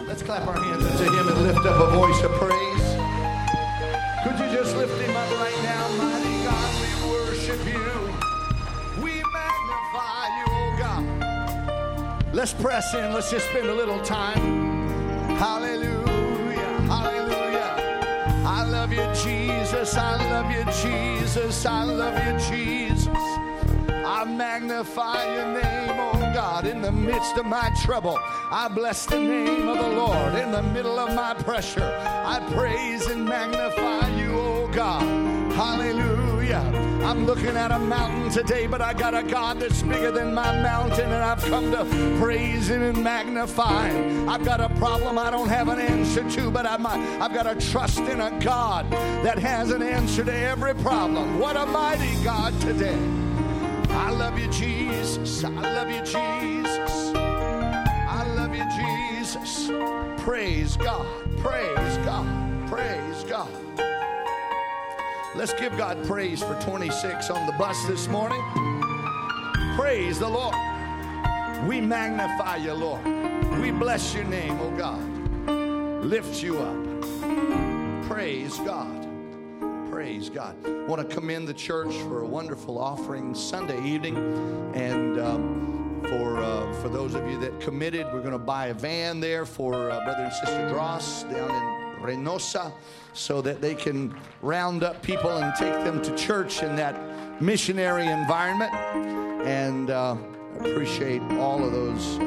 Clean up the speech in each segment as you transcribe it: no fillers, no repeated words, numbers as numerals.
Let's clap our hands unto him and lift up a voice of praise. Could you just lift him up right now? Mighty God, we worship you. We magnify you, oh God. Let's press in. Let's just spend a little time. Hallelujah, hallelujah. I love you, Jesus. I love you, Jesus. I love you, Jesus. I magnify your name, oh God, in the midst of my trouble. I bless the name of the Lord in the middle of my pressure. I praise and magnify you, oh God. Hallelujah. I'm looking at a mountain today, but I got a God that's bigger than my mountain, and I've come to praise him and magnify him. I've got a problem I don't have an answer to, but I've got to trust in a God that has an answer to every problem. What a mighty God today. I love you, Jesus. I love you, Jesus. I love you, Jesus. Praise God. Praise God. Praise God. Let's give God praise for 26 on the bus this morning. Praise the Lord. We magnify you, Lord. We bless your name, oh God. Lift you up. Praise God. Praise God. I want to commend the church for a wonderful offering Sunday evening. And for those of you that committed, we're going to buy a van there for Brother and Sister Dross down in Reynosa so that they can round up people and take them to church in that missionary environment. And I appreciate all of those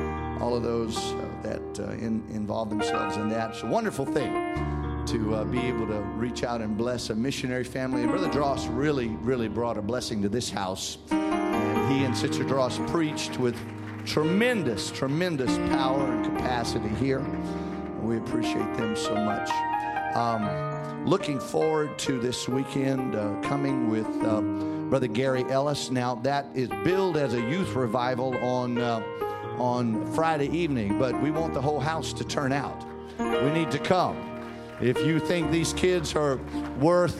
that involve themselves in that. It's a wonderful thing to be able to reach out and bless a missionary family. And Brother Dross really brought a blessing to this house. And he and Sister Dross preached with tremendous power and capacity here. And we appreciate them so much. Looking forward to this weekend coming with Brother Gary Ellis. Now, that is billed as a youth revival on Friday evening, but we want the whole house to turn out. We need to come. If you think these kids are worth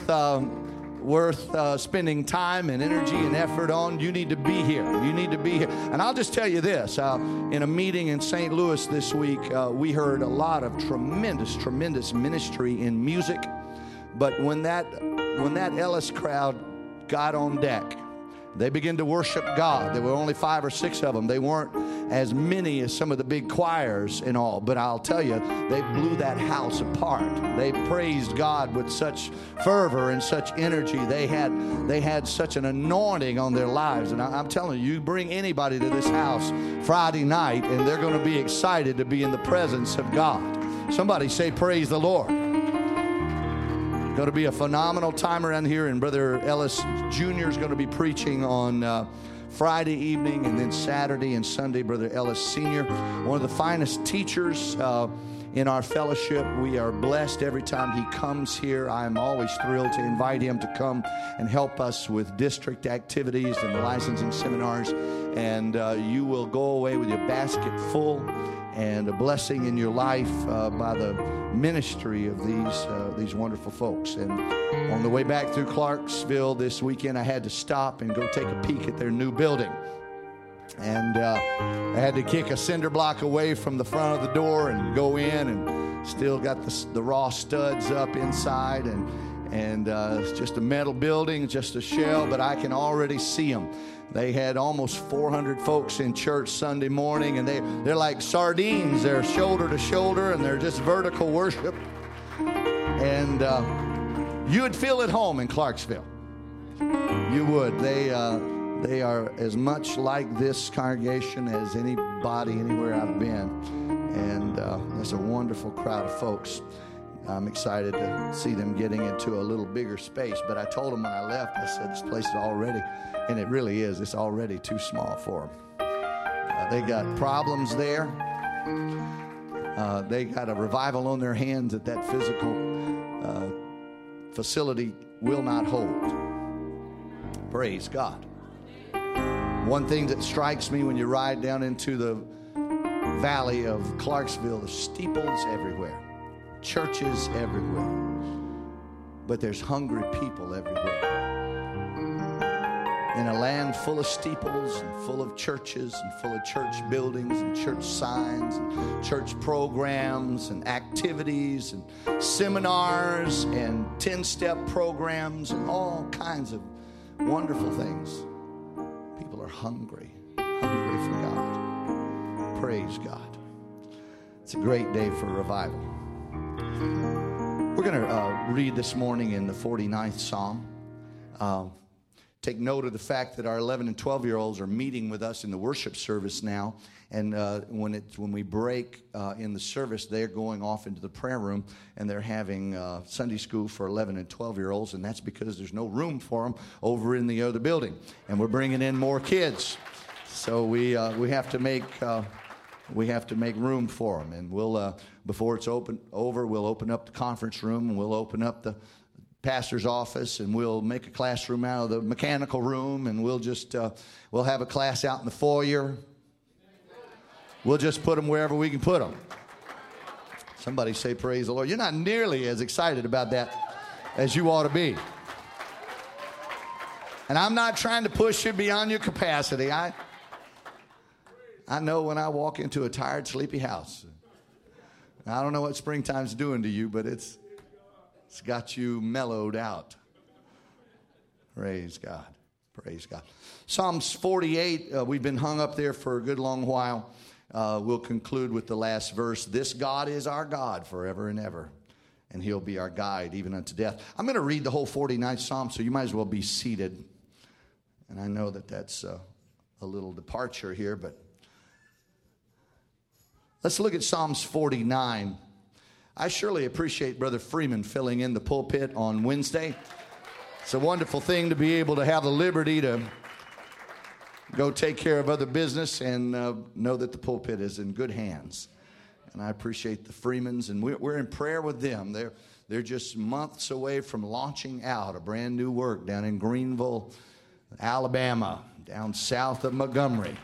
spending time and energy and effort on, you need to be here. You need to be here. And I'll just tell you this. In a meeting in St. Louis this week, we heard a lot of tremendous ministry in music. But when that Ellis crowd got on deck, they began to worship God. There were only 5 or 6 of them. They weren't as many as some of the big choirs and all. But I'll tell you, they blew that house apart. They praised God with such fervor and such energy. They had such an anointing on their lives. And I'm telling you, you bring anybody to this house Friday night, and they're going to be excited to be in the presence of God. Somebody say, praise the Lord. Going to be a phenomenal time around here, and Brother Ellis Jr. is going to be preaching on Friday evening, and then Saturday and Sunday, Brother Ellis Sr., one of the finest teachers in our fellowship. We are blessed every time he comes here. I'm always thrilled to invite him to come and help us with district activities and the licensing seminars, and you will go away with your basket full and a blessing in your life by the ministry of these wonderful folks. And on the way back through Clarksville this weekend, I had to stop and go take a peek at their new building. And I had to kick a cinder block away from the front of the door and go in, and still got the raw studs up inside, and it's just a metal building, just a shell, but I can already see them. They had almost 400 folks in church Sunday morning, and they're like sardines. They're shoulder to shoulder, and they're just vertical worship. And you would feel at home in Clarksville. You would. They are as much like this congregation as anybody anywhere I've been. And that's a wonderful crowd of folks. I'm excited to see them getting into a little bigger space. But I told them when I left, I said, this place is already, and it really is, it's already too small for them. They got problems there. They got a revival on their hands that physical facility will not hold. Praise God. One thing that strikes me when you ride down into the valley of Clarksville, there's steeples everywhere. Churches everywhere, but there's hungry people everywhere. in a land full of steeples and full of churches and full of church buildings and church signs and church programs and activities and seminars and 10-step programs and all kinds of wonderful things. People are hungry for God. Praise God. It's a great day for revival. We're going to read this morning in the 49th Psalm. Take note of the fact that our 11 and 12-year-olds are meeting with us in the worship service now. And when we break in the service, they're going off into the prayer room, and they're having Sunday school for 11 and 12-year-olds, and that's because there's no room for them over in the other building. And we're bringing in more kids. So we have to make room for them. And we'll before it's over, we'll open up the conference room, and we'll open up the pastor's office, and we'll make a classroom out of the mechanical room, and we'll have a class out in the foyer. We'll just put them wherever we can put them. Somebody say praise the Lord. You're not nearly as excited about that as you ought to be. And I'm not trying to push you beyond your capacity. I know when I walk into a tired, sleepy house. I don't know what springtime's doing to you, but it's got you mellowed out. Praise God. Praise God. Psalms 48, we've been hung up there for a good long while. We'll conclude with the last verse. This God is our God forever and ever, and he'll be our guide even unto death. I'm going to read the whole 49th Psalm, so you might as well be seated. And I know that that's a little departure here, but let's look at Psalms 49. I surely appreciate Brother Freeman filling in the pulpit on Wednesday. It's a wonderful thing to be able to have the liberty to go take care of other business and know that the pulpit is in good hands. And I appreciate the Freemans, and we're in prayer with them. They're just months away from launching out a brand new work down in Greenville, Alabama, down south of Montgomery.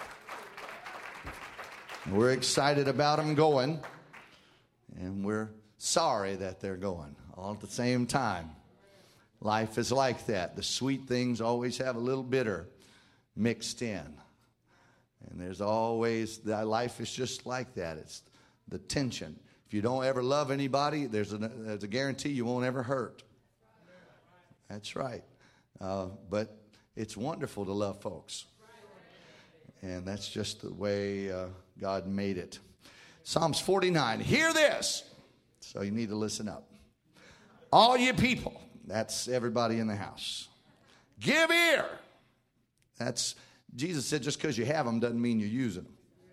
We're excited about them going. And we're sorry that they're going all at the same time. Life is like that. The sweet things always have a little bitter mixed in. And there's always, life is just like that. It's the tension. If you don't ever love anybody, there's a guarantee you won't ever hurt. That's right. But it's wonderful to love folks. And that's just the way God made it. Psalms 49. Hear this. So you need to listen up. All ye people, that's everybody in the house. Give ear. That's, Jesus said, just because you have them doesn't mean you're using them.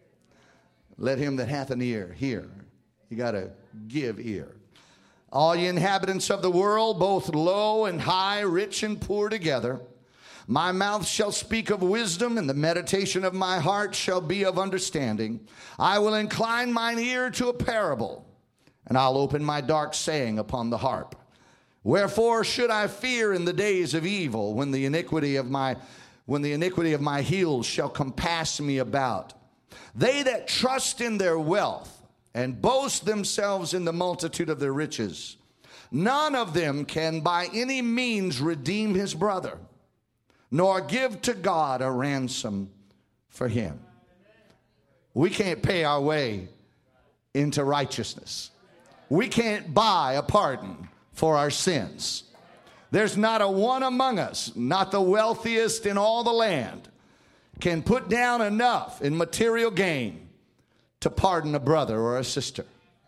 Let him that hath an ear hear. You got to give ear. All ye inhabitants of the world, both low and high, rich and poor together. My mouth shall speak of wisdom, and the meditation of my heart shall be of understanding. I will incline mine ear to a parable, and I'll open my dark saying upon the harp. Wherefore should I fear in the days of evil, when the iniquity of my heels shall compass me about? They that trust in their wealth and boast themselves in the multitude of their riches, none of them can by any means redeem his brother, nor give to God a ransom for him. We can't pay our way into righteousness. We can't buy a pardon for our sins. There's not a one among us, not the wealthiest in all the land, can put down enough in material gain to pardon a brother or a sister.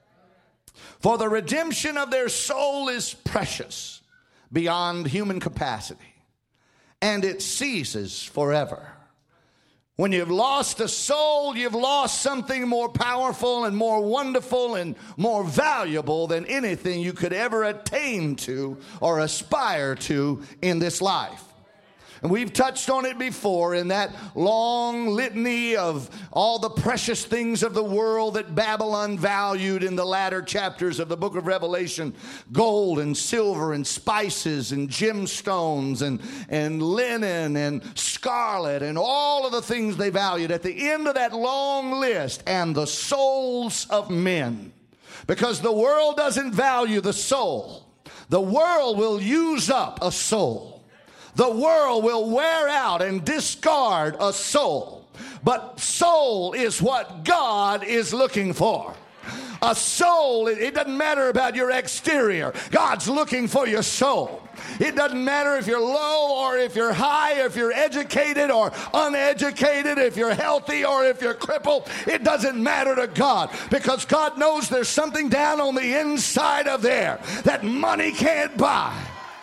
For the redemption of their soul is precious beyond human capacity, and it ceases forever. When you've lost a soul, you've lost something more powerful and more wonderful and more valuable than anything you could ever attain to or aspire to in this life. And we've touched on it before in that long litany of all the precious things of the world that Babylon valued in the latter chapters of the book of Revelation. Gold and silver and spices and gemstones and linen and scarlet and all of the things they valued. At the end of that long list, and the souls of men. Because the world doesn't value the soul. The world will use up a soul. The world will wear out and discard a soul, but soul is what God is looking for. A soul, it doesn't matter about your exterior. God's looking for your soul. It doesn't matter if you're low or if you're high, if you're educated or uneducated, if you're healthy or if you're crippled. It doesn't matter to God, because God knows there's something down on the inside of there that money can't buy.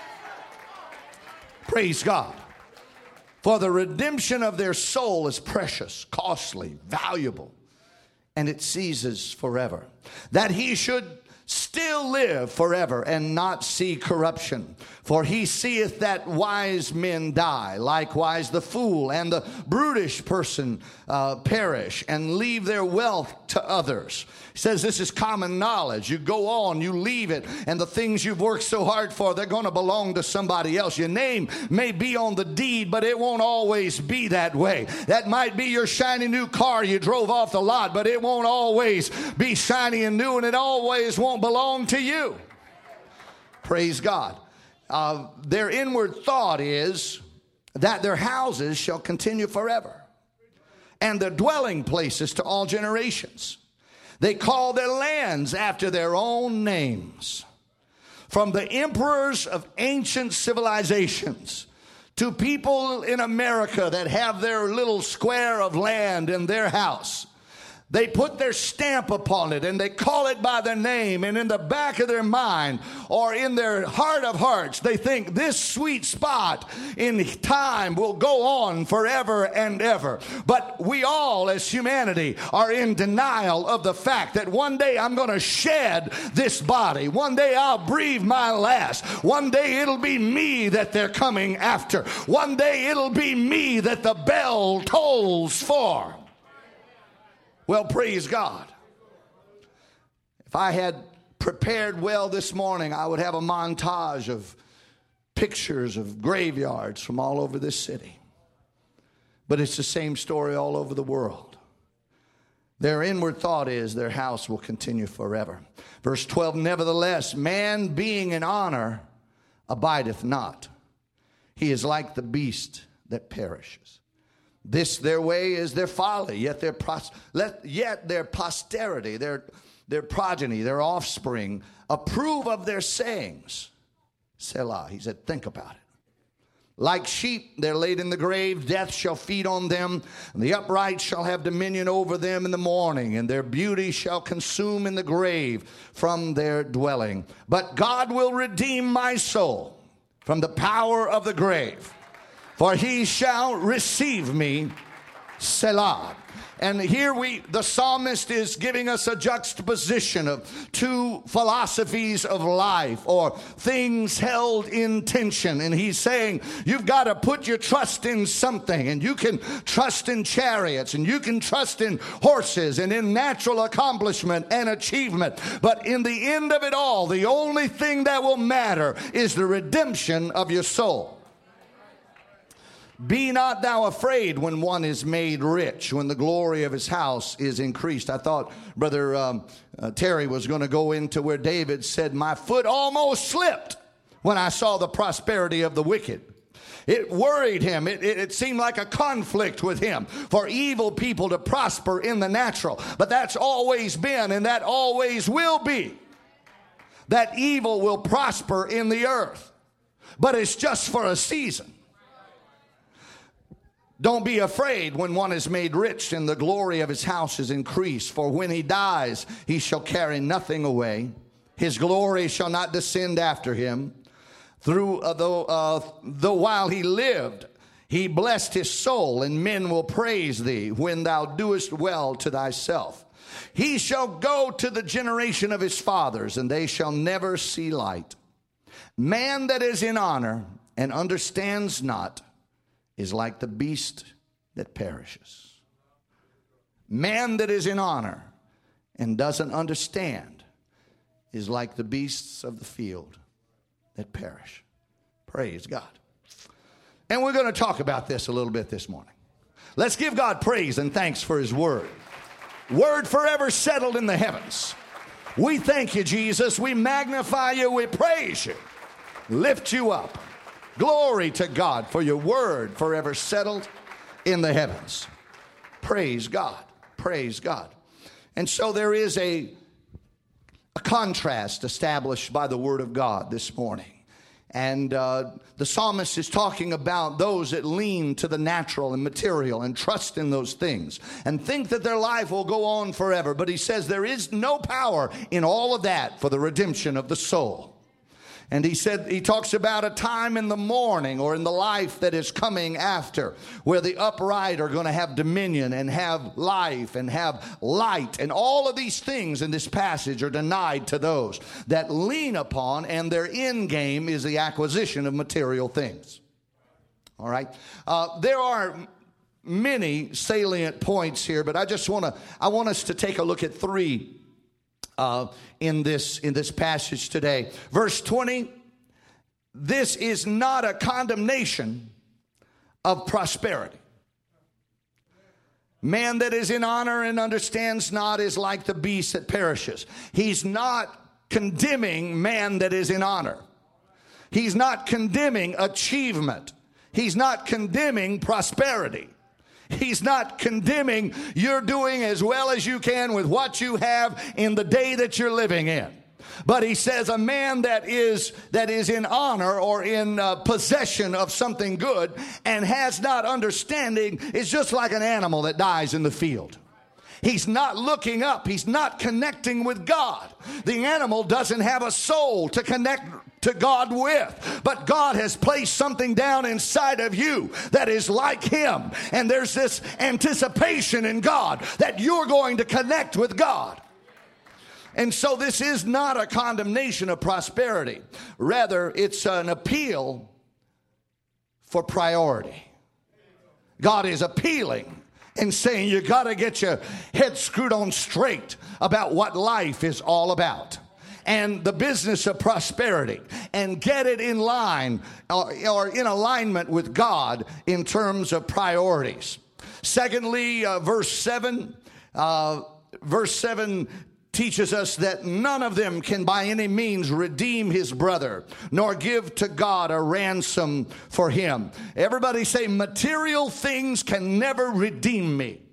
Praise God. For the redemption of their soul is precious, costly, valuable, and it ceases forever. That he should still live forever and not see corruption. For he seeth that wise men die. Likewise the fool and the brutish person perish and leave their wealth to others. He says this is common knowledge. You go on, you leave it, and the things you've worked so hard for, they're going to belong to somebody else. Your name may be on the deed, but it won't always be that way. That might be your shiny new car you drove off the lot, but it won't always be shiny and new, and it always won't belong to you. Praise God. Their inward thought is that their houses shall continue forever, and their dwelling places to all generations. They call their lands after their own names. From the emperors of ancient civilizations to people in America that have their little square of land in their house, they put their stamp upon it and they call it by their name, and in the back of their mind or in their heart of hearts, they think this sweet spot in time will go on forever and ever. But we all as humanity are in denial of the fact that one day I'm going to shed this body. One day I'll breathe my last. One day it'll be me that they're coming after. One day it'll be me that the bell tolls for. Well, praise God. If I had prepared well this morning, I would have a montage of pictures of graveyards from all over this city. But it's the same story all over the world. Their inward thought is their house will continue forever. Verse 12, nevertheless, man being in honor abideth not. He is like the beast that perishes. This their way is their folly, yet their posterity, their progeny, their offspring, approve of their sayings. Selah. He said, think about it. Like sheep, they're laid in the grave. Death shall feed on them. And the upright shall have dominion over them in the morning. And their beauty shall consume in the grave from their dwelling. But God will redeem my soul from the power of the grave. For he shall receive me, Selah. And here the psalmist is giving us a juxtaposition of two philosophies of life, or things held in tension. And he's saying you've got to put your trust in something. And you can trust in chariots, and you can trust in horses and in natural accomplishment and achievement. But in the end of it all, the only thing that will matter is the redemption of your soul. Be not thou afraid when one is made rich, when the glory of his house is increased. I thought Brother Terry was going to go into where David said, my foot almost slipped when I saw the prosperity of the wicked. It worried him. It seemed like a conflict with him for evil people to prosper in the natural. But that's always been, and that always will be, that evil will prosper in the earth. But it's just for a season. Don't be afraid when one is made rich and the glory of his house is increased. For when he dies, he shall carry nothing away. His glory shall not descend after him. Though while he lived, he blessed his soul, and men will praise thee when thou doest well to thyself. He shall go to the generation of his fathers, and they shall never see light. Man that is in honor and understands not is like the beast that perishes. Man that is in honor and doesn't understand is like the beasts of the field that perish. Praise God. And we're going to talk about this a little bit this morning. Let's give God praise and thanks for his word. Word forever settled in the heavens. We thank you, Jesus. We magnify you. We praise you. Lift you up. Glory to God for your word forever settled in the heavens. Praise God. Praise God. And so there is a contrast established by the word of God this morning. And the psalmist is talking about those that lean to the natural and material and trust in those things and think that their life will go on forever. But he says there is no power in all of that for the redemption of the soul. And he talks about a time in the morning or in the life that is coming after, where the upright are going to have dominion and have life and have light. And all of these things in this passage are denied to those that lean upon, and their end game is the acquisition of material things. All right. There are many salient points here, but I want us to take a look at three in this passage today. Verse 20, this is not a condemnation of prosperity. Man that is in honor and understands not is like the beast that perishes. He's not condemning man that is in honor. He's not condemning achievement. He's not condemning prosperity. He's not condemning you're doing as well as you can with what you have in the day that you're living in. But he says a man that is in honor or in possession of something good and has not understanding is just like an animal that dies in the field. He's not looking up. He's not connecting with God. The animal doesn't have a soul to connect to God with, but God has placed something down inside of you that is like him, and there's this anticipation in God that you're going to connect with God. And so this is not a condemnation of prosperity. Rather, it's an appeal for priority. God is appealing and saying you got to get your head screwed on straight about what life is all about and the business of prosperity, and get it in line or in alignment with God in terms of priorities. Secondly, verse 7 teaches us that none of them can by any means redeem his brother, nor give to God a ransom for him. Everybody say, material things can never redeem me.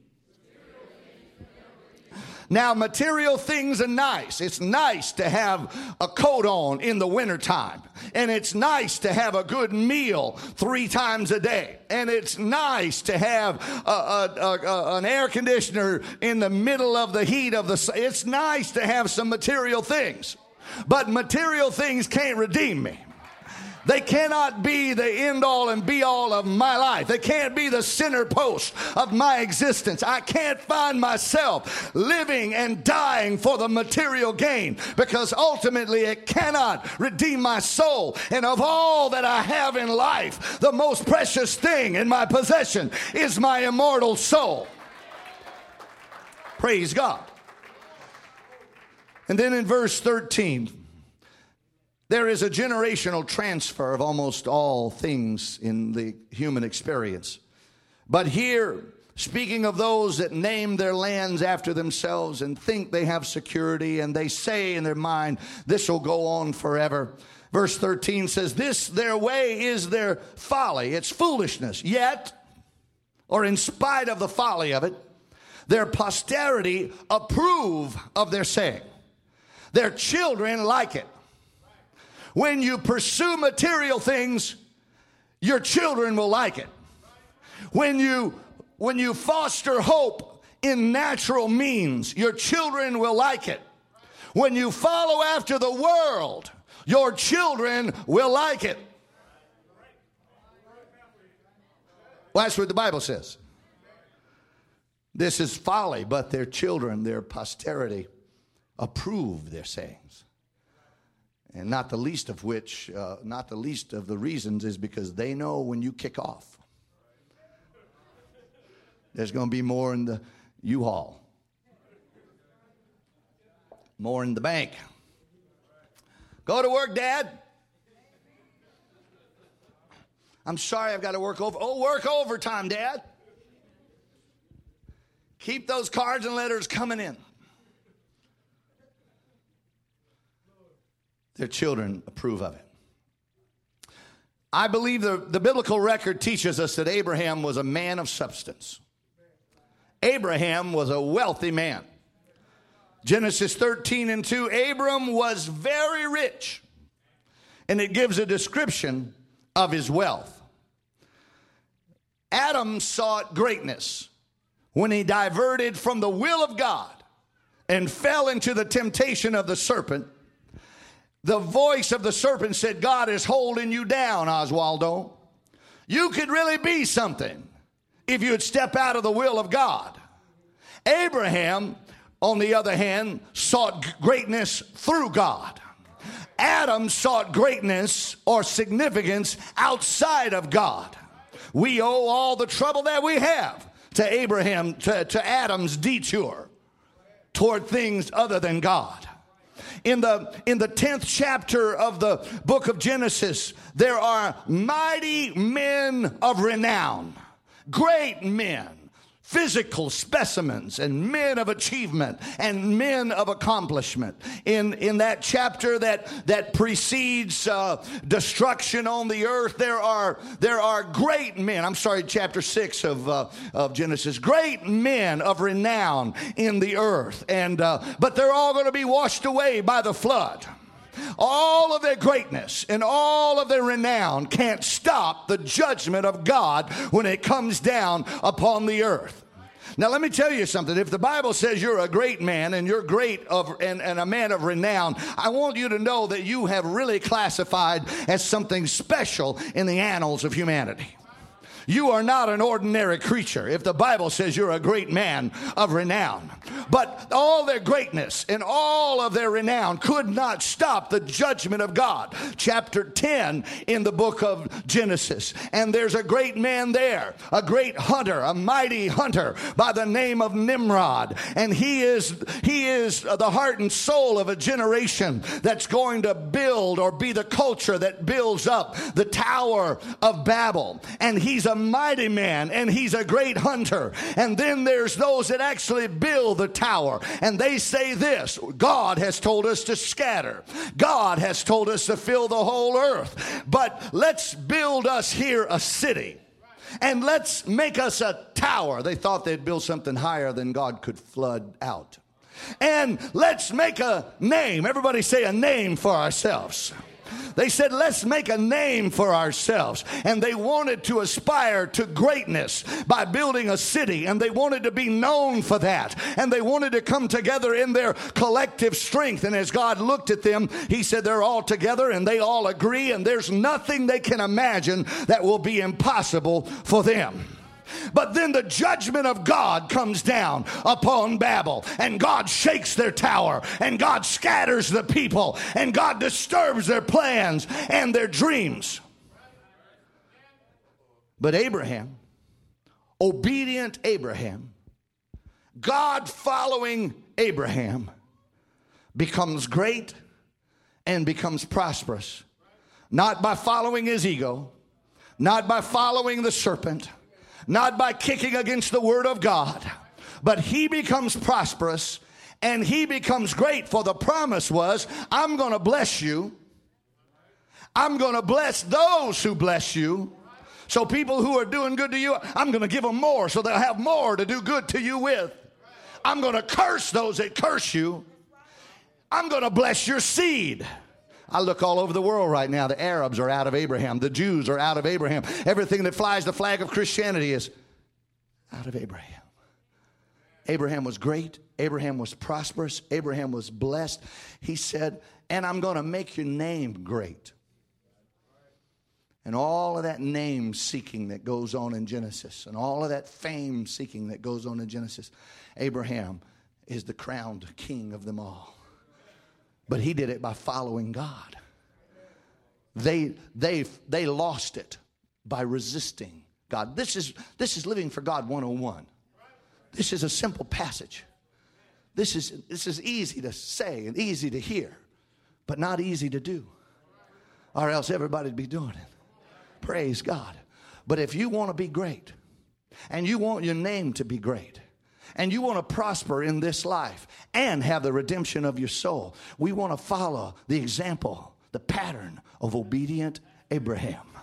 Now, material things are nice. It's nice to have a coat on in the wintertime. And it's nice to have a good meal 3 times a day. And it's nice to have an air conditioner in the middle of the heat of the... It's nice to have some material things. But material things can't redeem me. They cannot be the end all and be all of my life. They can't be the center post of my existence. I can't find myself living and dying for the material gain, because ultimately it cannot redeem my soul. And of all that I have in life, the most precious thing in my possession is my immortal soul. Praise God. And then in verse 13, there is a generational transfer of almost all things in the human experience. But here, speaking of those that name their lands after themselves and think they have security, and they say in their mind, this will go on forever. Verse 13 says, this their way is their folly. It's foolishness. Yet, or in spite of the folly of it, their posterity approve of their saying. Their children like it. When you pursue material things, your children will like it. When you foster hope in natural means, your children will like it. When you follow after the world, your children will like it. Well, that's what the Bible says. This is folly, but their children, their posterity, approve their sayings. And not the least of the reasons is because they know when you kick off, there's going to be more in the U-Haul, more in the bank. Go to work, Dad. I'm sorry, I've got to work over. Oh, work overtime, Dad. Keep those cards and letters coming in. Their children approve of it. I believe the biblical record teaches us that Abraham was a man of substance. Abraham was a wealthy man. Genesis 13:2, Abram was very rich. And it gives a description of his wealth. Adam sought greatness when he diverted from the will of God and fell into the temptation of the serpent. The voice of the serpent said, God is holding you down, Oswaldo. You could really be something if you would step out of the will of God. Abraham, on the other hand, sought greatness through God. Adam sought greatness or significance outside of God. We owe all the trouble that we have to Abraham, to Adam's detour toward things other than God. In the 10th chapter of the book of Genesis, there are mighty men of renown, great men, physical specimens, and men of achievement and men of accomplishment. In that chapter that precedes destruction on the earth, there are great men. I'm sorry, chapter 6 of Genesis. Great men of renown in the earth, but they're all going to be washed away by the flood. All of their greatness and all of their renown can't stop the judgment of God when it comes down upon the earth. Now let me tell you something. If the Bible says you're a great man and you're great and a man of renown, I want you to know that you have really classified as something special in the annals of humanity. You are not an ordinary creature if the Bible says you're a great man of renown. But all their greatness and all of their renown could not stop the judgment of God. Chapter 10 in the book of Genesis. And there's a great man there, a great hunter, a mighty hunter by the name of Nimrod. And he is the heart and soul of a generation that's going to build or be the culture that builds up the Tower of Babel. And he's a mighty man, and he's a great hunter. And then there's those that actually build the tower, and they say this: God has told us to scatter. God has told us to fill the whole earth, but let's build us here a city, and let's make us a tower. They thought they'd build something higher than God could flood out. And let's make a name. Everybody say a name for ourselves. They said, let's make a name for ourselves. And they wanted to aspire to greatness by building a city. And they wanted to be known for that. And they wanted to come together in their collective strength. And as God looked at them, he said they're all together and they all agree. And there's nothing they can imagine that will be impossible for them. But then the judgment of God comes down upon Babel, and God shakes their tower, and God scatters the people, and God disturbs their plans and their dreams. But Abraham, obedient Abraham, God following Abraham, becomes great and becomes prosperous. Not by following his ego, not by following the serpent, not by kicking against the word of God, but he becomes prosperous and he becomes great. For the promise was, I'm going to bless you. I'm going to bless those who bless you. So people who are doing good to you, I'm going to give them more so they'll have more to do good to you with. I'm going to curse those that curse you. I'm going to bless your seed. I look all over the world right now. The Arabs are out of Abraham. The Jews are out of Abraham. Everything that flies the flag of Christianity is out of Abraham. Abraham was great. Abraham was prosperous. Abraham was blessed. He said, and I'm going to make your name great. And all of that name seeking that goes on in Genesis, and all of that fame seeking that goes on in Genesis, Abraham is the crowned king of them all. But he did it by following God. They lost it by resisting God. This is living for God 101. This is a simple passage. This is easy to say and easy to hear, but not easy to do. Or else everybody'd be doing it. Praise God. But if you want to be great, and you want your name to be great, and you want to prosper in this life and have the redemption of your soul, we want to follow the example, the pattern of obedient Abraham.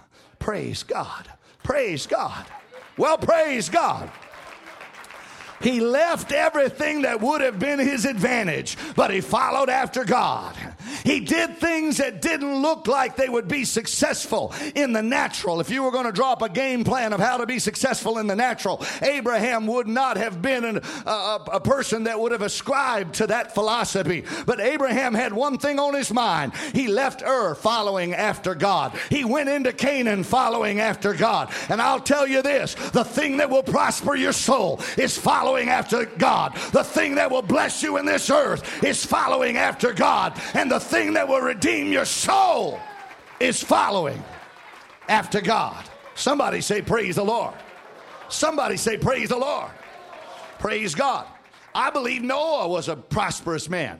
Praise God. Praise God. Well, praise God. He left everything that would have been his advantage, but he followed after God. He did things that didn't look like they would be successful in the natural. If you were going to draw up a game plan of how to be successful in the natural, Abraham would not have been a person that would have ascribed to that philosophy. But Abraham had one thing on his mind. He left Ur following after God. He went into Canaan following after God. And I'll tell you this, the thing that will prosper your soul is following after God. The thing that will bless you in this earth is following after God. And the thing that will redeem your soul is following after God. Somebody say praise the Lord. Somebody say praise the Lord. Praise God. I believe Noah was a prosperous man.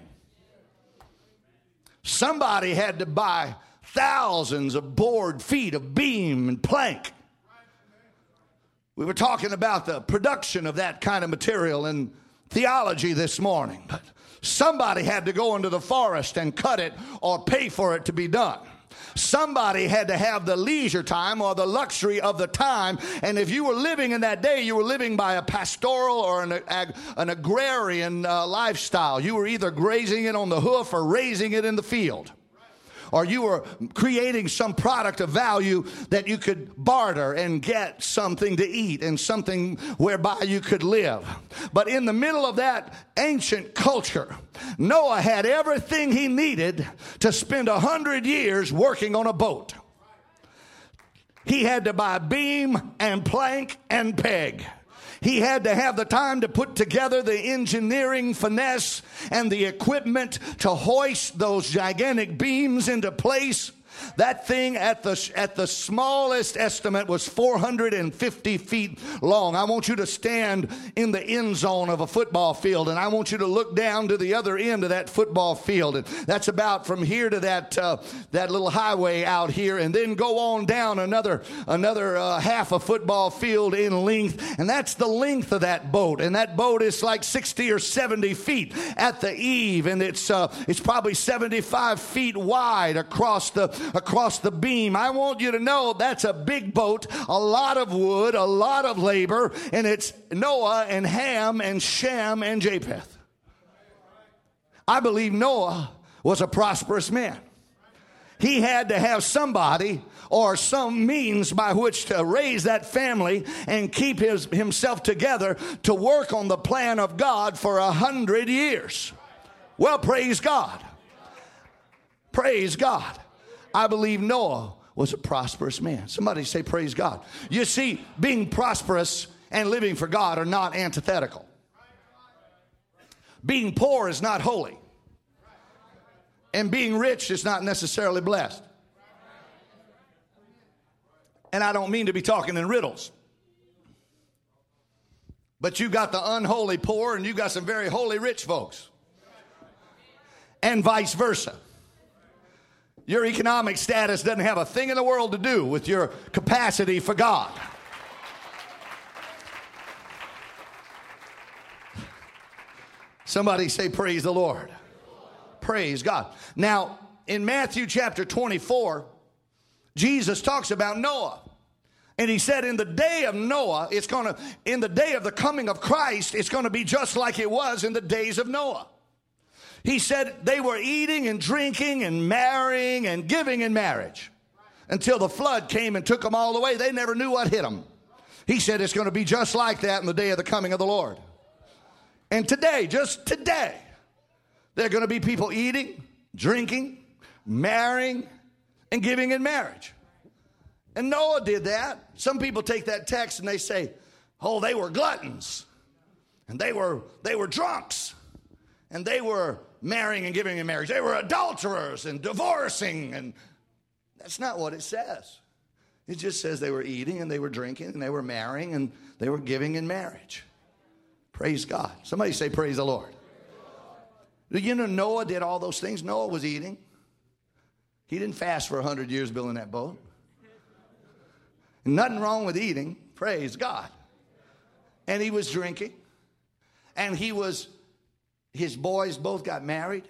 Somebody had to buy thousands of board feet of beam and plank. We were talking about the production of that kind of material in theology this morning. But somebody had to go into the forest and cut it or pay for it to be done. Somebody had to have the leisure time or the luxury of the time. And if you were living in that day, you were living by a pastoral or an agrarian lifestyle. You were either grazing it on the hoof or raising it in the field. Or you were creating some product of value that you could barter and get something to eat and something whereby you could live. But in the middle of that ancient culture, Noah had everything he needed to spend 100 years working on a boat. He had to buy beam and plank and peg. He had to have the time to put together the engineering finesse and the equipment to hoist those gigantic beams into place. That thing at the smallest estimate was 450 feet long. I want you to stand in the end zone of a football field, and I want you to look down to the other end of that football field. And that's about from here to that little highway out here, and then go on down another half a football field in length, and that's the length of that boat. And that boat is like 60 or 70 feet at the eave, and it's probably 75 feet wide across the beam. I want you to know that's a big boat, a lot of wood, a lot of labor, and it's Noah and Ham and Shem and Japheth. I believe Noah was a prosperous man. He had to have somebody or some means by which to raise that family and keep himself together to work on the plan of God for 100 years. Well, praise God. Praise God. I believe Noah was a prosperous man. Somebody say praise God. You see, being prosperous and living for God are not antithetical. Being poor is not holy. And being rich is not necessarily blessed. And I don't mean to be talking in riddles. But you got the unholy poor and you got some very holy rich folks. And vice versa. Your economic status doesn't have a thing in the world to do with your capacity for God. Somebody say praise the Lord. Praise God. Now, in Matthew chapter 24, Jesus talks about Noah. And he said in the day of Noah, in the day of the coming of Christ, it's going to be just like it was in the days of Noah. He said they were eating and drinking and marrying and giving in marriage until the flood came and took them all away. They never knew what hit them. He said it's going to be just like that in the day of the coming of the Lord. And today, just today, there are going to be people eating, drinking, marrying, and giving in marriage. And Noah did that. Some people take that text and they say, oh, they were gluttons. And they were drunks. And they were marrying and giving in marriage. They were adulterers and divorcing. And that's not what it says. It just says they were eating and they were drinking and they were marrying and they were giving in marriage. Praise God. Somebody say praise the Lord. Do you know Noah did all those things? Noah was eating. He didn't fast for 100 years building that boat. Nothing wrong with eating. Praise God. And he was drinking. And his boys both got married.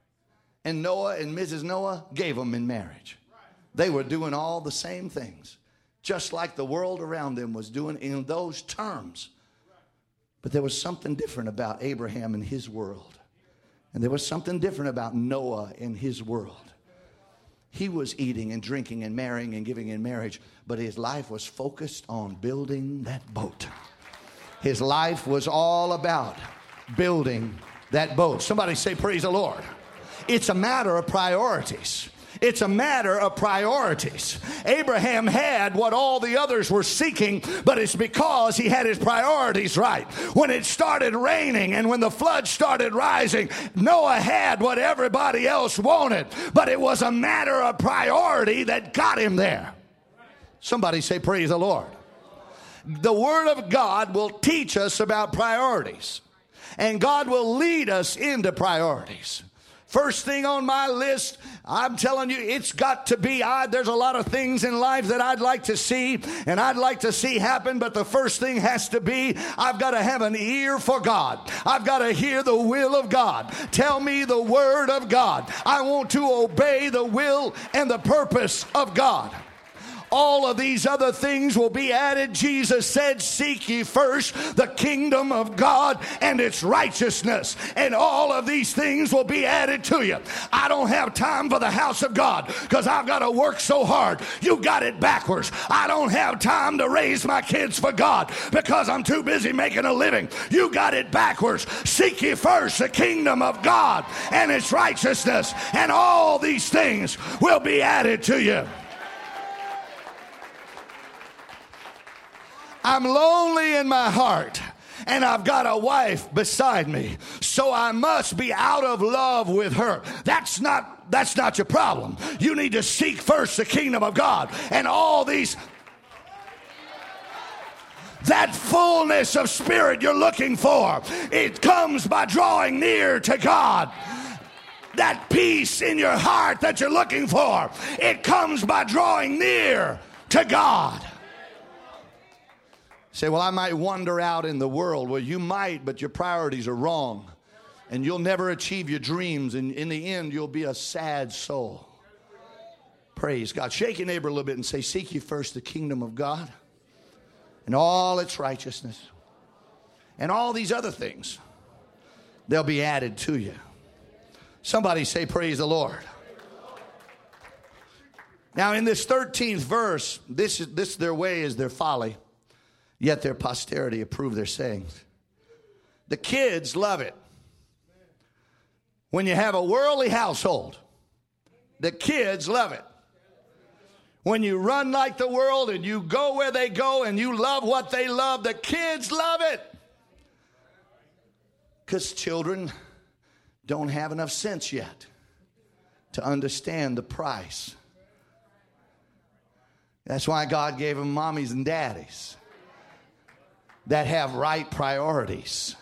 And Noah and Mrs. Noah gave them in marriage. They were doing all the same things. just like the world around them was doing in those terms. But there was something different about Abraham and his world. And there was something different about Noah and his world. He was eating and drinking and marrying and giving in marriage, but his life was focused on building that boat. His life was all about building that boat. Somebody say, praise the Lord. It's a matter of priorities. It's a matter of priorities. Abraham had what all the others were seeking, but it's because he had his priorities right. When it started raining and when the flood started rising, Noah had what everybody else wanted, but it was a matter of priority that got him there. Somebody say, praise the Lord. The Word of God will teach us about priorities, and God will lead us into priorities. First thing on my list, I'm telling you, it's got to be, there's a lot of things in life that I'd like to see and I'd like to see happen, but the first thing has to be, I've got to have an ear for God. I've got to hear the will of God. Tell me the Word of God. I want to obey the will and the purpose of God. All of these other things will be added. Jesus said, seek ye first the kingdom of God and its righteousness, and all of these things will be added to you. I don't have time for the house of God because I've got to work so hard. You got it backwards. I don't have time to raise my kids for God because I'm too busy making a living. You got it backwards. Seek ye first the kingdom of God and its righteousness, and all these things will be added to you. I'm lonely in my heart, and I've got a wife beside me, so I must be out of love with her. That's not your problem. You need to seek first the kingdom of God, and all these, that fullness of spirit you're looking for, it comes by drawing near to God. That peace in your heart that you're looking for, it comes by drawing near to God. Say, well, I might wander out in the world. Well, you might, but your priorities are wrong. And you'll never achieve your dreams. And in the end, you'll be a sad soul. Praise God. Shake your neighbor a little bit and say, seek ye first the kingdom of God and all its righteousness. And all these other things, they'll be added to you. Somebody say, praise the Lord. Now, in this 13th verse, this their way is their folly. Yet their posterity approve their sayings. The kids love it. When you have a worldly household, the kids love it. When you run like the world and you go where they go and you love what they love, the kids love it. Because children don't have enough sense yet to understand the price. That's why God gave them mommies and daddies that have right priorities.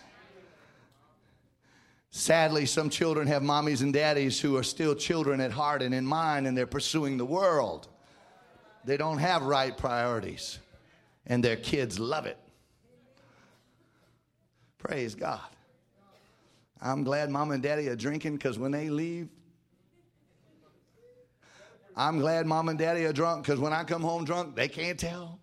Sadly, some children have mommies and daddies who are still children at heart and in mind, and they're pursuing the world. They don't have right priorities, and their kids love it. Praise God. I'm glad mom and daddy are drinking, because when they leave, I'm glad mom and daddy are drunk, because when I come home drunk, they can't tell.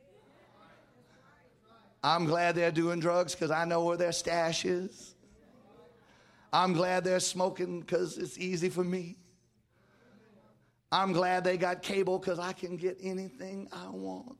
I'm glad they're doing drugs because I know where their stash is. I'm glad they're smoking because it's easy for me. I'm glad they got cable because I can get anything I want.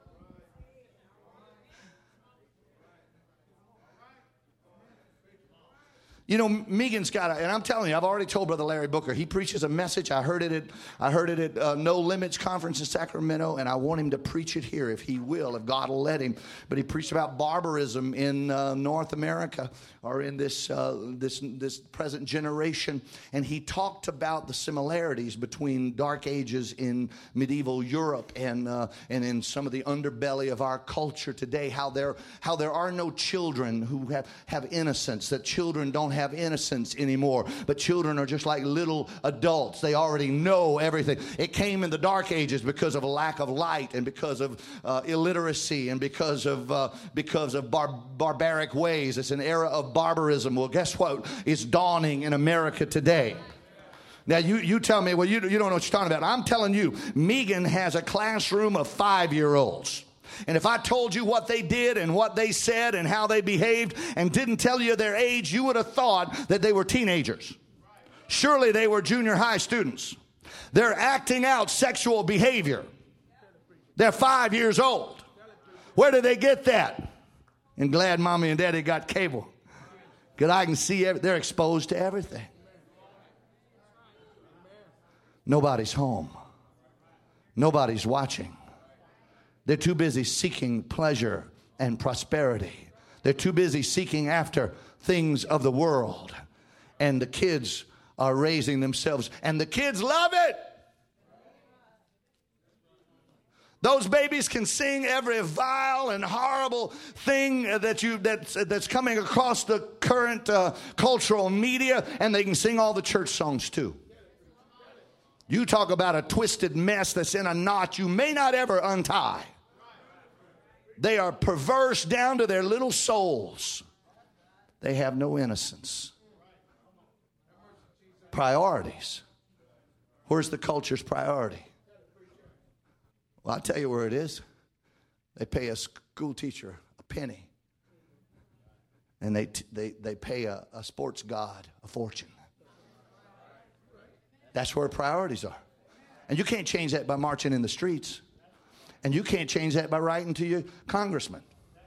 You know, Megan's got and I'm telling you, I've already told Brother Larry Booker, he preaches a message. I heard it at No Limits Conference in Sacramento, and I want him to preach it here if he will, if God will let him. But he preached about barbarism in North America, or in this present generation, and he talked about the similarities between Dark Ages in medieval Europe and in some of the underbelly of our culture today. How there are no children who have innocence. That children don't have innocence anymore, but children are just like little adults. They already know everything. It came in the Dark Ages because of a lack of light, and because of illiteracy, and because of barbaric ways. It's an era of barbarism. Well, guess what? It's dawning in America today. Now, you tell me, well, you don't know what you're talking about. I'm telling you, Megan has a classroom of 5-year-olds. And if I told you what they did and what they said and how they behaved and didn't tell you their age, you would have thought that they were teenagers. Surely they were junior high students. They're acting out sexual behavior. They're 5 years old. Where did they get that? And glad mommy and daddy got cable. Because I can see they're exposed to everything. Nobody's home. Nobody's watching. They're too busy seeking pleasure and prosperity. They're too busy seeking after things of the world. And the kids are raising themselves. And the kids love it. Those babies can sing every vile and horrible thing that's coming across the current cultural media. And they can sing all the church songs too. You talk about a twisted mess that's in a knot you may not ever untie. They are perverse down to their little souls. They have no innocence. Priorities. Where's the culture's priority? Well, I'll tell you where it is. They pay a school teacher a penny. And they pay a sports god a fortune. That's where priorities are. And you can't change that by marching in the streets. And you can't change that by writing to your congressman.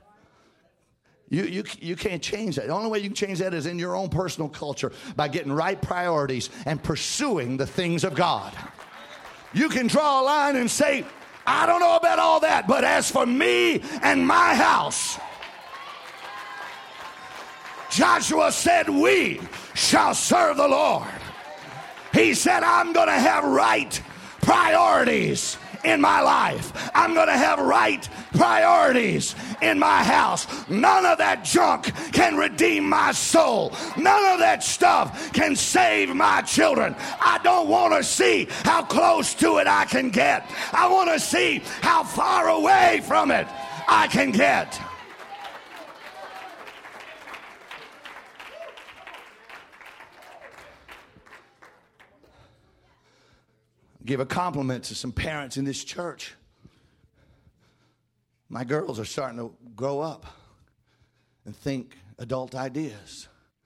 You can't change that. The only way you can change that is in your own personal culture by getting right priorities and pursuing the things of God. You can draw a line and say, I don't know about all that, but as for me and my house, Joshua said, we shall serve the Lord. He said, I'm going to have right priorities in my life. I'm going to have right priorities in my house. None of that junk can redeem my soul. None of that stuff can save my children. I don't want to see how close to it I can get. I want to see how far away from it I can get. Give a compliment to some parents in this church. My girls are starting to grow up and think adult ideas.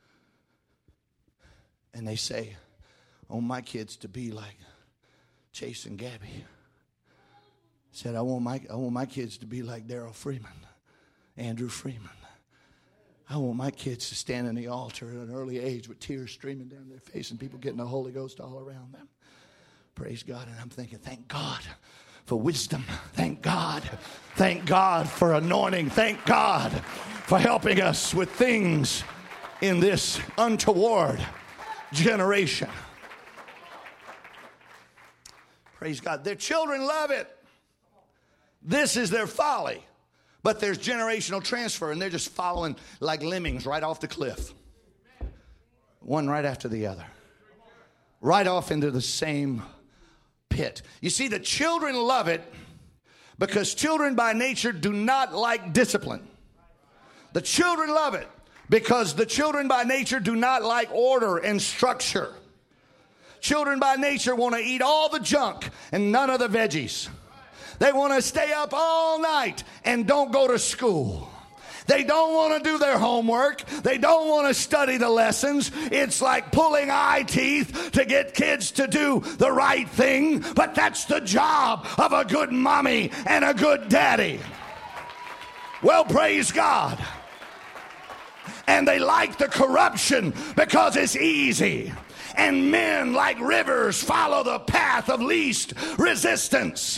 And they say, I want my kids to be like Chase and Gabby. Said, I want my kids to be like Daryl Freeman, Andrew Freeman. I want my kids to stand in the altar at an early age with tears streaming down their face and people getting the Holy Ghost all around them. Praise God. And I'm thinking, thank God for wisdom. Thank God. Thank God for anointing. Thank God for helping us with things in this untoward generation. Praise God. Their children love it. This is their folly. But there's generational transfer, and they're just following like lemmings right off the cliff. One right after the other. Right off into the same pit. You see, the children love it because children by nature do not like discipline. The children love it because the children by nature do not like order and structure. Children by nature want to eat all the junk and none of the veggies. They want to stay up all night and don't go to school. They don't want to do their homework. They don't want to study the lessons. It's like pulling eye teeth to get kids to do the right thing. But that's the job of a good mommy and a good daddy. Well, praise God. And they like the corruption because it's easy. And men like rivers follow the path of least resistance.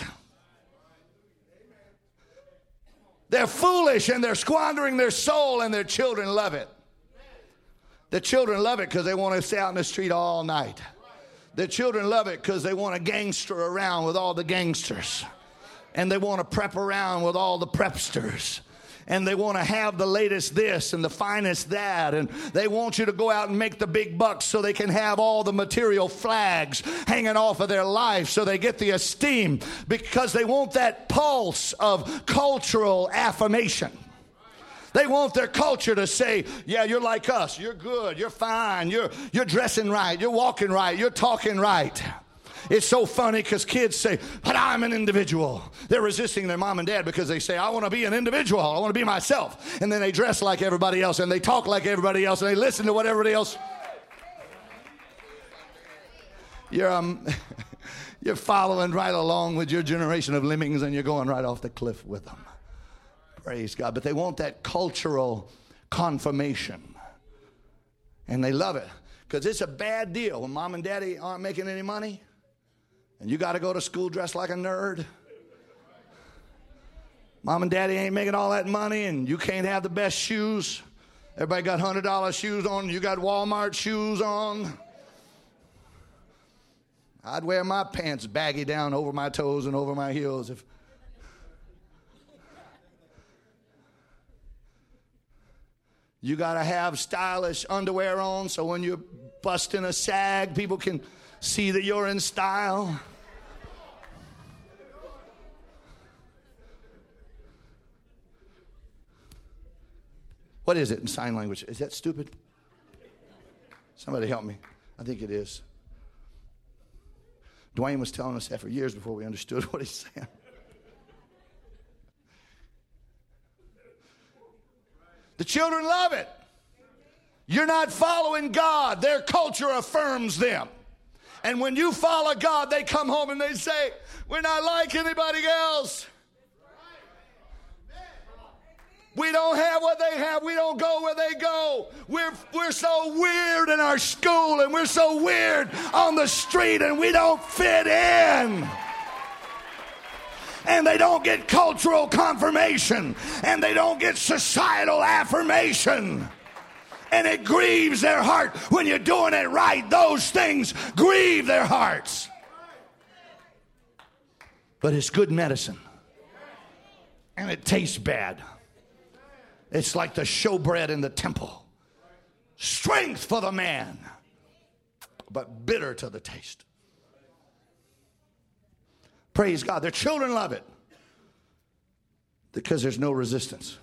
They're foolish and they're squandering their soul, and their children love it. The children love it because they want to stay out in the street all night. The children love it because they want to gangster around with all the gangsters. And they want to prep around with all the prepsters. And they want to have the latest this and the finest that. And they want you to go out and make the big bucks so they can have all the material flags hanging off of their life so they get the esteem, because they want that pulse of cultural affirmation. They want their culture to say, yeah, you're like us. You're good. You're fine. You're dressing right. You're walking right. You're talking right. It's so funny because kids say, but I'm an individual. They're resisting their mom and dad because they say, I want to be an individual. I want to be myself. And then they dress like everybody else, and they talk like everybody else, and they listen to what everybody else. You're following right along with your generation of lemmings, and you're going right off the cliff with them. Praise God. But they want that cultural confirmation. And they love it because it's a bad deal when mom and daddy aren't making any money. And you got to go to school dressed like a nerd. Mom and daddy ain't making all that money, and you can't have the best shoes. Everybody got $100 shoes on. You got Walmart shoes on. I'd wear my pants baggy down over my toes and over my heels if... You got to have stylish underwear on so when you're busting a sag, people can see that you're in style. What is it in sign language? Is that stupid? Somebody help me. I think it is. Dwayne was telling us that for years before we understood what he's saying. The children love it. You're not following God. Their culture affirms them. And when you follow God, they come home and they say, we're not like anybody else. We don't have what they have. We don't go where they go. We're so weird in our school, and we're so weird on the street, and we don't fit in. And they don't get cultural confirmation, and they don't get societal affirmation. And it grieves their heart when you're doing it right. Those things grieve their hearts. But it's good medicine. And it tastes bad. It's like the showbread in the temple. Strength for the man, but bitter to the taste. Praise God. Their children love it because there's no resistance.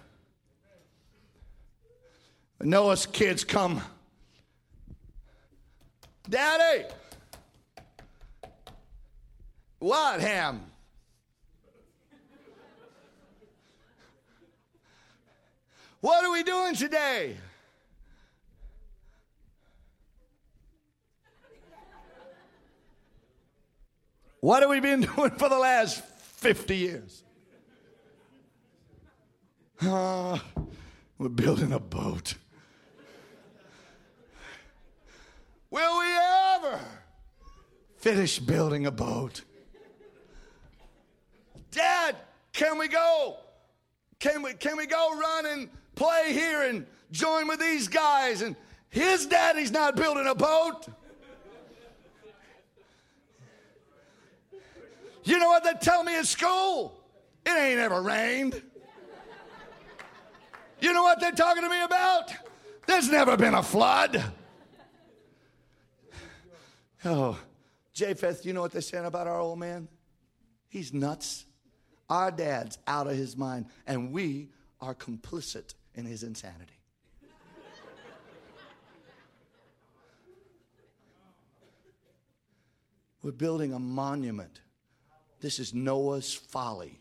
Noah's kids come, Daddy, what, Ham? What are we doing today? What have we been doing for the last 50 years? We're building a boat. Will we ever finish building a boat? Dad, can we go? Can we go run and play here and join with these guys? And his daddy's not building a boat. You know what they tell me at school? It ain't ever rained. You know what they're talking to me about? There's never been a flood. Oh, Japheth, you know what they're saying about our old man? He's nuts. Our dad's out of his mind, and we are complicit in his insanity. We're building a monument. This is Noah's folly.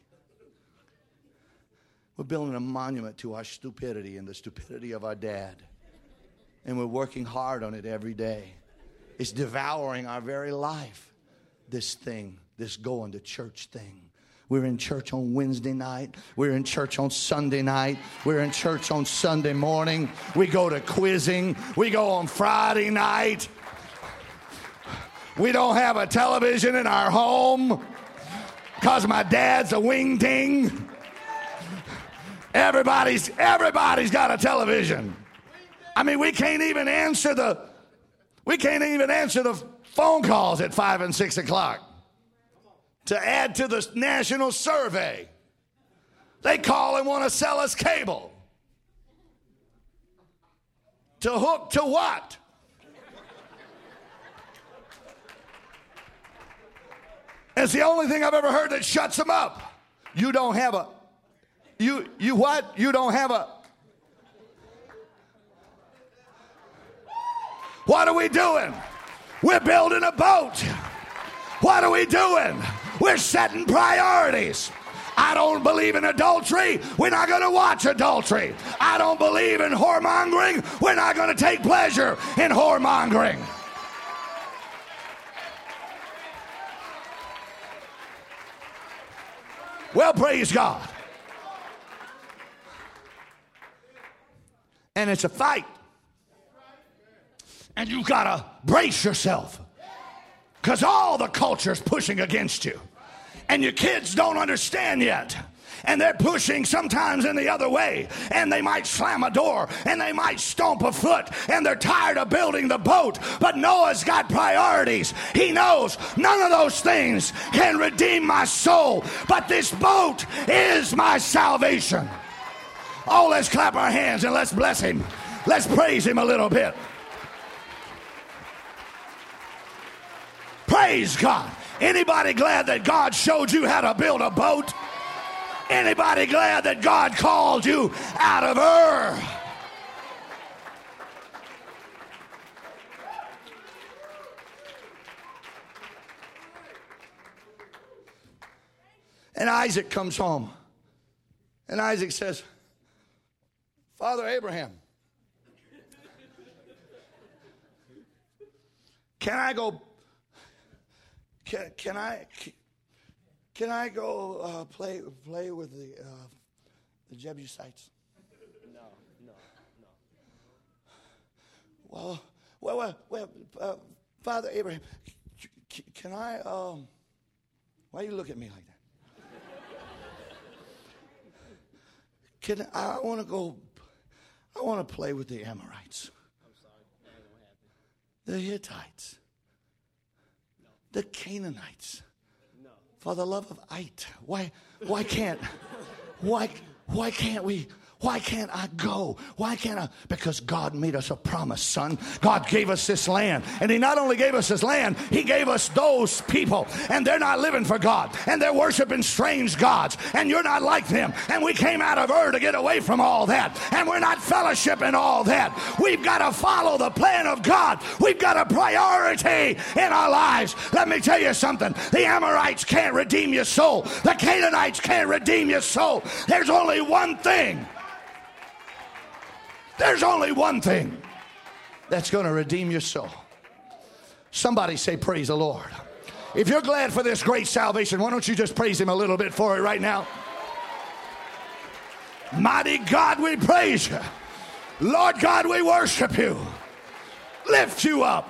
We're building a monument to our stupidity and the stupidity of our dad. And we're working hard on it every day. It's devouring our very life, this thing, this going to church thing. We're in church on Wednesday night. We're in church on Sunday night. We're in church on Sunday morning. We go to quizzing. We go on Friday night. We don't have a television in our home because my dad's a wing-ting. Everybody's got a television. I mean, we can't even answer the phone calls at 5 and 6 o'clock to add to the national survey. They call and want to sell us cable. To hook to what? It's the only thing I've ever heard that shuts them up. You don't have a... You what? You don't have a... What are we doing? We're building a boat. What are we doing? We're setting priorities. I don't believe in adultery. We're not going to watch adultery. I don't believe in whoremongering. We're not going to take pleasure in whoremongering. Well, praise God. And it's a fight. And you got to brace yourself. Because all the culture's pushing against you. And your kids don't understand yet. And they're pushing sometimes in the other way. And they might slam a door. And they might stomp a foot. And they're tired of building the boat. But Noah's got priorities. He knows none of those things can redeem my soul. But this boat is my salvation. Oh, let's clap our hands and let's bless him. Let's praise him a little bit. Praise God. Anybody glad that God showed you how to build a boat? Anybody glad that God called you out of Ur? And Isaac comes home. And Isaac says, Father Abraham, can I go? Can I go play with the Jebusites? No. Well, Father Abraham, can I? Why you look at me like that? I want to go? I want to play with the Amorites. I'm sorry, that ain't gonna happen. The Hittites. No. The Canaanites. No. For the love of it. Why can't we? Why can't I go? Why can't I? Because God made us a promise, son. God gave us this land. And he not only gave us this land, he gave us those people. And they're not living for God. And they're worshiping strange gods. And you're not like them. And we came out of Ur to get away from all that. And we're not fellowshipping all that. We've got to follow the plan of God. We've got a priority in our lives. Let me tell you something. The Amorites can't redeem your soul. The Canaanites can't redeem your soul. There's only one thing. There's only one thing that's going to redeem your soul. Somebody say, praise the Lord. If you're glad for this great salvation, why don't you just praise him a little bit for it right now? Mighty God, we praise you. Lord God, we worship you. Lift you up.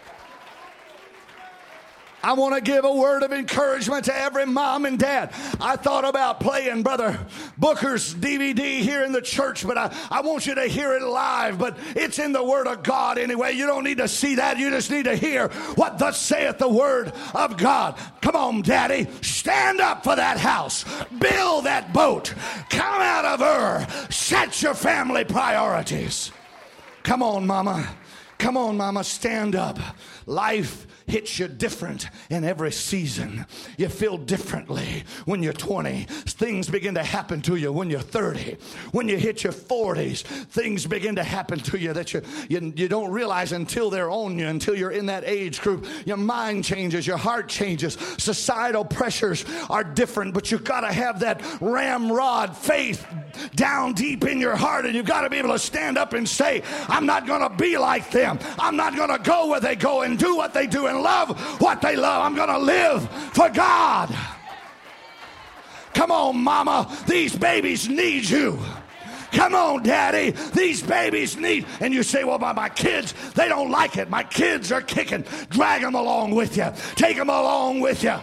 I want to give a word of encouragement to every mom and dad. I thought about playing Brother Booker's DVD here in the church, but I want you to hear it live, but it's in the Word of God anyway. You don't need to see that. You just need to hear what thus saith the Word of God. Come on, Daddy. Stand up for that house. Build that boat. Come out of Ur. Set your family priorities. Come on, Mama. Come on, Mama. Stand up. Life hits you different in every season. You feel differently when you're 20. Things begin to happen to you when you're 30. When you hit your 40s, things begin to happen to you that you don't realize until they're on you, until you're in that age group. Your mind changes, your heart changes. Societal pressures are different, but you've got to have that ramrod faith down deep in your heart, and you've got to be able to stand up and say, I'm not going to be like them. I'm not going to go where they go and do what they do and love what they love. I'm going to live for God. Come on, Mama. These babies need you. Come on, Daddy. These babies need. And you say, well, my kids, they don't like it. My kids are kicking. Drag them along with you. Take them along with you.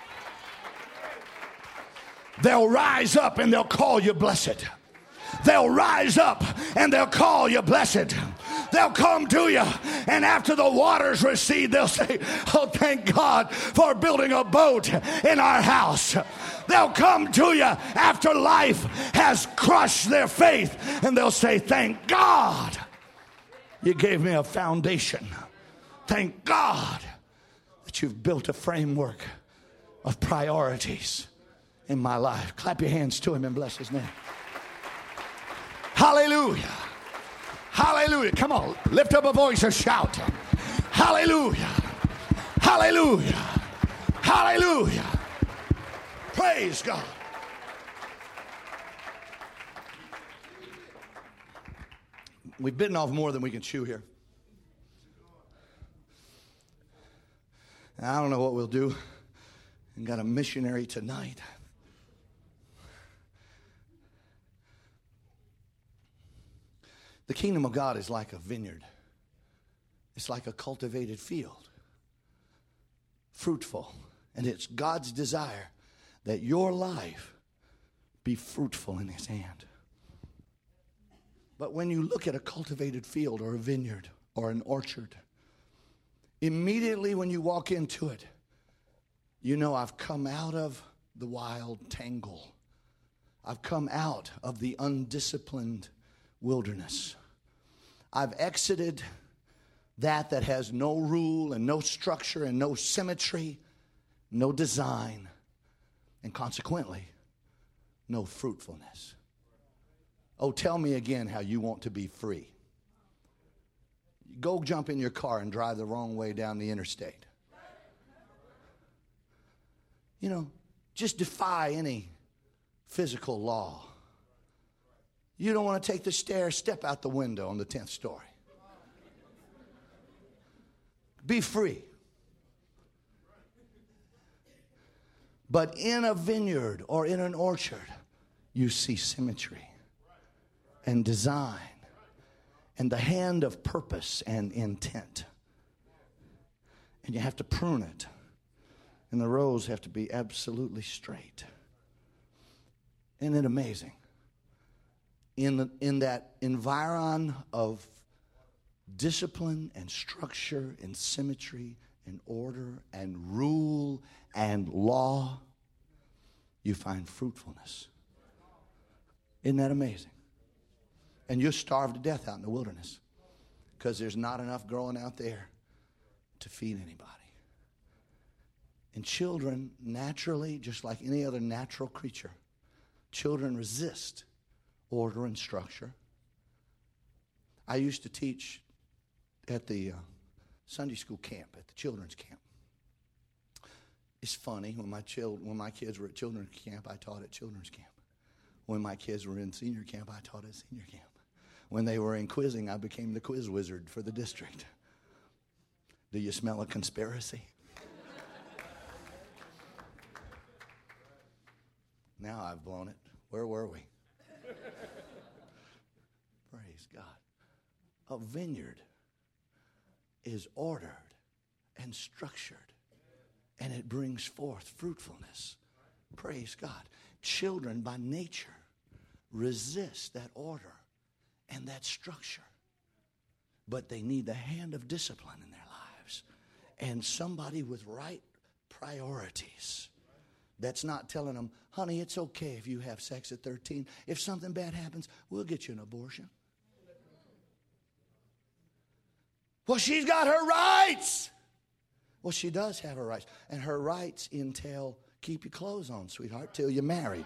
They'll rise up and they'll call you blessed. They'll rise up and they'll call you blessed. They'll come to you, and after the waters recede, they'll say, oh, thank God for building a boat in our house. They'll come to you after life has crushed their faith, and they'll say, thank God you gave me a foundation. Thank God that you've built a framework of priorities in my life. Clap your hands to him and bless his name. Hallelujah. Hallelujah. Come on, lift up a voice and shout. Hallelujah. Hallelujah. Hallelujah. Praise God. We've bitten off more than we can chew here. And I don't know what we'll do. And got a missionary tonight. The kingdom of God is like a vineyard. It's like a cultivated field. Fruitful. And it's God's desire that your life be fruitful in His hand. But when you look at a cultivated field or a vineyard or an orchard, immediately when you walk into it, you know I've come out of the wild tangle. I've come out of the undisciplined wilderness. I've exited that has no rule and no structure and no symmetry, no design, and consequently, no fruitfulness. Oh, tell me again how you want to be free. Go jump in your car and drive the wrong way down the interstate. You know, just defy any physical law. You don't want to take the stairs, step out the window on the 10th story. Be free. But in a vineyard or in an orchard, you see symmetry and design and the hand of purpose and intent. And you have to prune it. And the rows have to be absolutely straight. Isn't it amazing? In that environ of discipline and structure and symmetry and order and rule and law, you find fruitfulness. Isn't that amazing? And you're starved to death out in the wilderness because there's not enough growing out there to feed anybody. And children naturally, just like any other natural creature, children resist order and structure. I used to teach at the Sunday school camp, at the children's camp. It's funny, when my kids were at children's camp, I taught at children's camp. When my kids were in senior camp, I taught at senior camp. When they were in quizzing, I became the quiz wizard for the district. Do you smell a conspiracy? Now I've blown it. Where were we? Praise God. A vineyard is ordered and structured, and it brings forth fruitfulness. Praise God. Children by nature resist that order and that structure, but they need the hand of discipline in their lives and somebody with right priorities that's not telling them, honey, it's okay if you have sex at 13. If something bad happens, we'll get you an abortion. Well, she's got her rights. Well, she does have her rights. And her rights entail keep your clothes on, sweetheart, till you're married.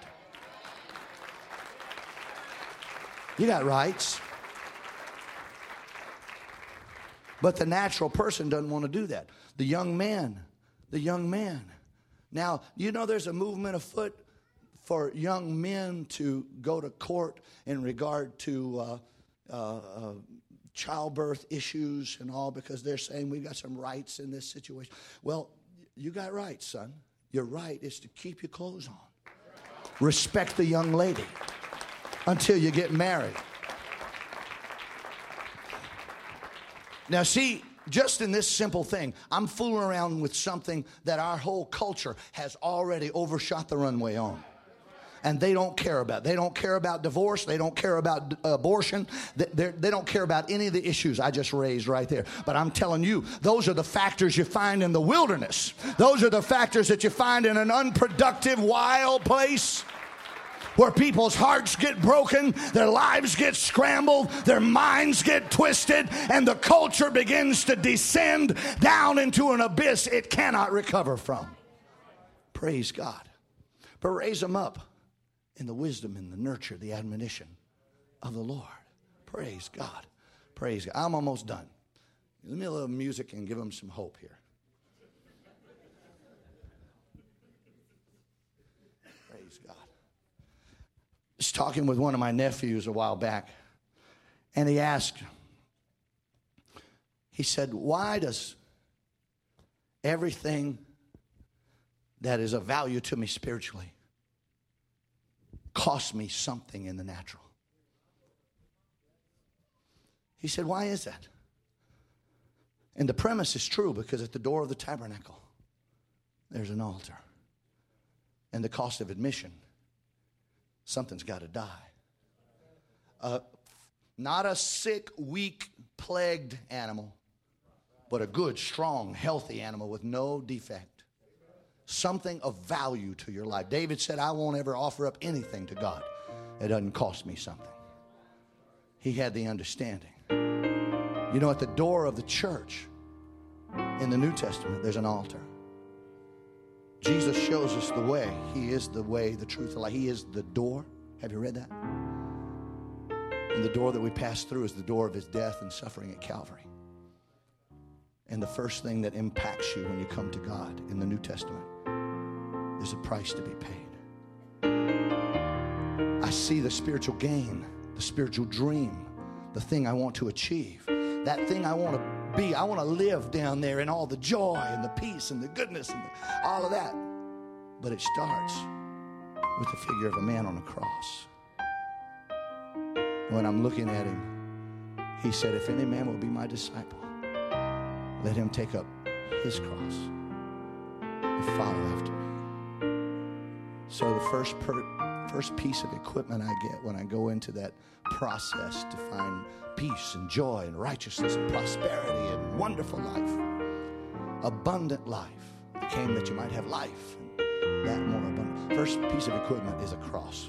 You got rights. But the natural person doesn't want to do that. The young man. Now, you know there's a movement afoot for young men to go to court in regard to childbirth issues and all, because they're saying we've got some rights in this situation. Well, you got rights, son. Your right is to keep your clothes on. Respect the young lady until you get married. Now, see, just in this simple thing, I'm fooling around with something that our whole culture has already overshot the runway on. And they don't care about. They don't care about divorce. They don't care about abortion. They don't care about any of the issues I just raised right there. But I'm telling you, those are the factors you find in the wilderness. Those are the factors that you find in an unproductive, wild place where people's hearts get broken, their lives get scrambled, their minds get twisted, and the culture begins to descend down into an abyss it cannot recover from. Praise God. But raise them up in the wisdom and the nurture, the admonition of the Lord. Praise God. Praise God. I'm almost done. Let me a little music and give them some hope here. Praise God. I was talking with one of my nephews a while back, and he asked, he said, why does everything that is of value to me spiritually cost me something in the natural? He said, why is that? And the premise is true, because at the door of the tabernacle, there's an altar. And the cost of admission, something's got to die. Not a sick, weak, plagued animal, but a good, strong, healthy animal with no defect. Something of value to your life. David said, I won't ever offer up anything to God that doesn't cost me something. He had the understanding. You know, at the door of the church in the New Testament, there's an altar. Jesus shows us the way. He is the way, the truth, the life. He is the door. Have you read that? And the door that we pass through is the door of his death and suffering at Calvary. And the first thing that impacts you when you come to God in the New Testament, there's a price to be paid. I see the spiritual gain, the spiritual dream, the thing I want to achieve, that thing I want to be. I want to live down there in all the joy and the peace and the goodness and all of that. But it starts with the figure of a man on a cross. When I'm looking at him, he said, if any man will be my disciple, let him take up his cross and follow after me. So the first piece of equipment I get when I go into that process to find peace and joy and righteousness and prosperity and wonderful life, abundant life. I came that you might have life and that more abundant. First piece of equipment is a cross.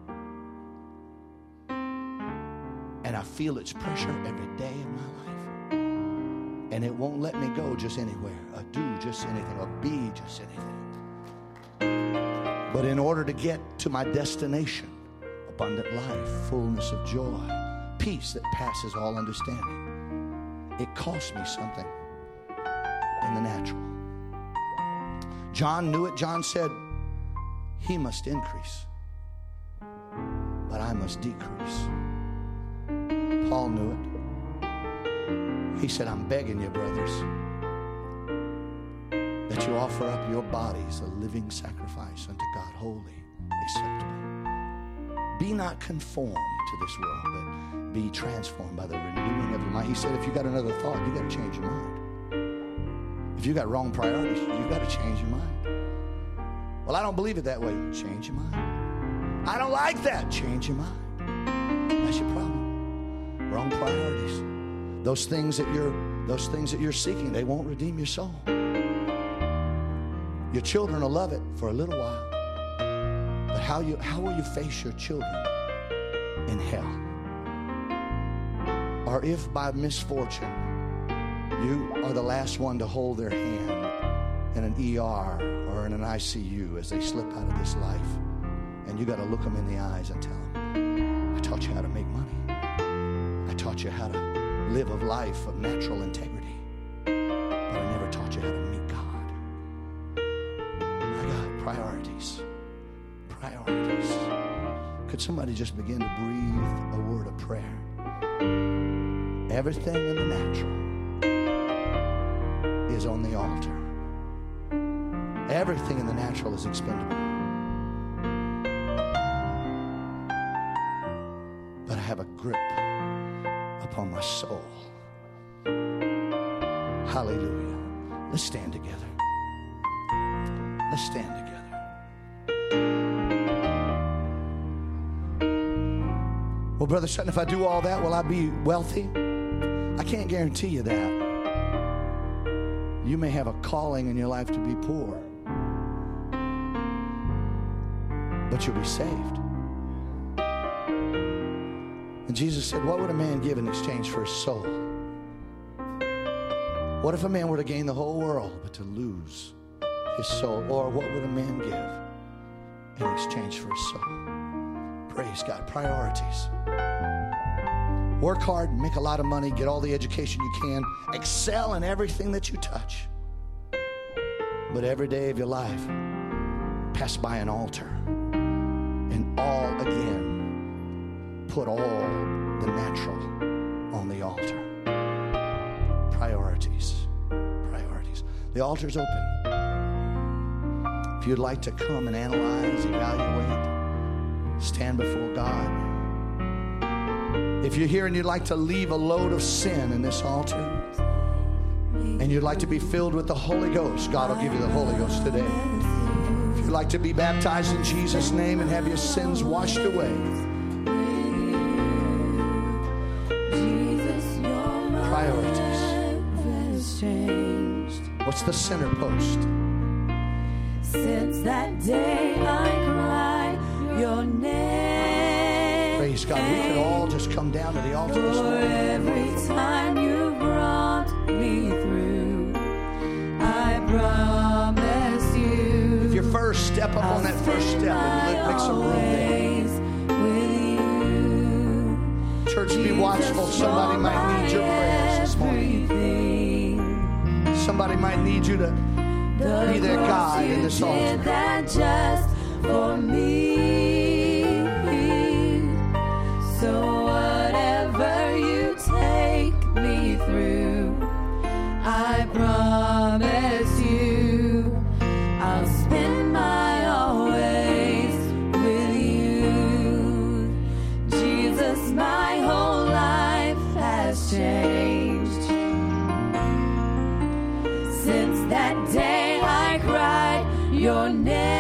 And I feel its pressure every day of my life. And it won't let me go just anywhere, or do just anything, or be just anything. But in order to get to my destination, abundant life, fullness of joy, peace that passes all understanding, it cost me something in the natural. John knew it. John said, he must increase, but I must decrease. Paul knew it. He said, I'm begging you, brothers, that you offer up your bodies a living sacrifice unto God, holy, acceptable. Be not conformed to this world, but be transformed by the renewing of your mind. He said, if you got another thought, you got to change your mind. If you got wrong priorities, you got to change your mind. Well, I don't believe it that way. Change your mind. I don't like that. Change your mind. That's your problem. Wrong priorities. Those things that you're seeking, they won't redeem your soul. Your children will love it for a little while. But how will you face your children in hell? Or if by misfortune you are the last one to hold their hand in an ER or in an ICU as they slip out of this life, and you got to look them in the eyes and tell them, I taught you how to make money. I taught you how to live a life of natural integrity, but I never taught you how to meet God. My God, priorities. Priorities. Could somebody just begin to breathe a word of prayer? Everything in the natural is on the altar. Everything in the natural is expendable. But I have a grip upon my soul. Hallelujah. Let's stand together. Let's stand together. Well, Brother Sutton, if I do all that, will I be wealthy? I can't guarantee you that. You may have a calling in your life to be poor, but you'll be saved. And Jesus said, what would a man give in exchange for his soul? What if a man were to gain the whole world but to lose his soul? Or what would a man give in exchange for his soul? Praise God. Priorities. Work hard, make a lot of money, get all the education you can, excel in everything that you touch. But every day of your life, pass by an altar and all again, put all the natural on the altar. Priorities. The altar's open. If you'd like to come and analyze, evaluate, stand before God. If you're here and you'd like to leave a load of sin in this altar, and you'd like to be filled with the Holy Ghost, God will give you the Holy Ghost today. If you'd like to be baptized in Jesus' name and have your sins washed away, priorities. What's the center post? Since that day I cried your name. Praise God. We could all just come down to the altar this morning. Every time you brought me through, I promise you. If you're first, step up on that first step and make some room there. Church, be watchful. Somebody might need your prayers this morning. Somebody might need you to be their guide in this altar. That just for me. So whatever you take me through, I promise you, I'll spend my always with you. Jesus, my whole life has changed. Since that day I cried your name.